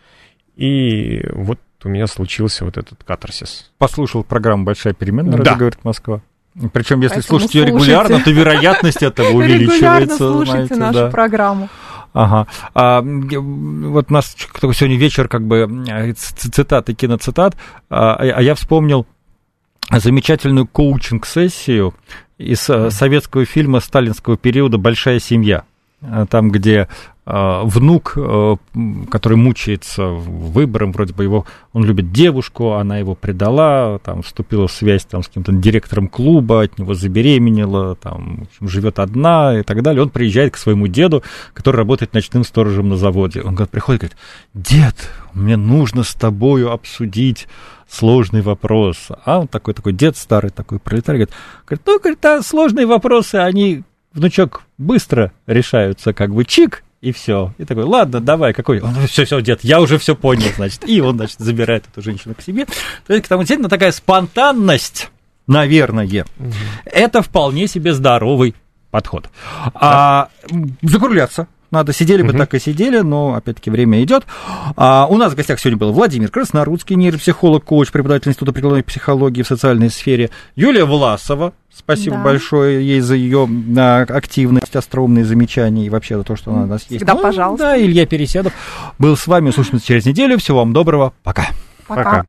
и вот у меня случился вот этот катарсис. Послушал программу «Большая перемена», да. «Радио говорит Москва». Причем, если Поэтому слушать ее слушайте. регулярно, то вероятность этого увеличивается. Регулярно слушайте знаете, нашу да. программу. Ага. А, вот у нас сегодня вечер, как бы, цитаты, киноцитат, а, а я вспомнил замечательную коучинг-сессию из советского фильма сталинского периода «Большая семья». Там, где э, внук, э, который мучается выбором, вроде бы его, он любит девушку, она его предала, там, вступила в связь там, с каким-то директором клуба, от него забеременела, там, в общем, живет одна и так далее. Он приезжает к своему деду, который работает ночным сторожем на заводе. Он говорит, приходит и говорит, дед, мне нужно с тобою обсудить сложный вопрос. А он такой, такой дед старый, такой пролетарий, говорит, говорит ну, говорит, а сложные вопросы, они... Внучок, быстро решаются, как бы чик, и все. И такой, ладно, давай, какой? Он, все, все, дед, я уже все понял, значит. И он, значит, забирает эту женщину к себе. То есть, там действительно такая спонтанность, наверное, угу. это вполне себе здоровый подход. А, закругляться. Надо, сидели бы, uh-huh. так и сидели, но, опять-таки, время идет. А, у нас в гостях сегодня был Владимир Краснорудский, нейропсихолог, коуч, преподаватель Института прикладной психологии в социальной сфере. Юлия Власова, спасибо да. большое ей за ее а, активность, остроумные замечания и вообще за то, что она у нас есть. Всегда, ну, пожалуйста. Да, Илья Переседов был с вами. Услышимся через неделю. Всего вам доброго. Пока. Пока. Пока.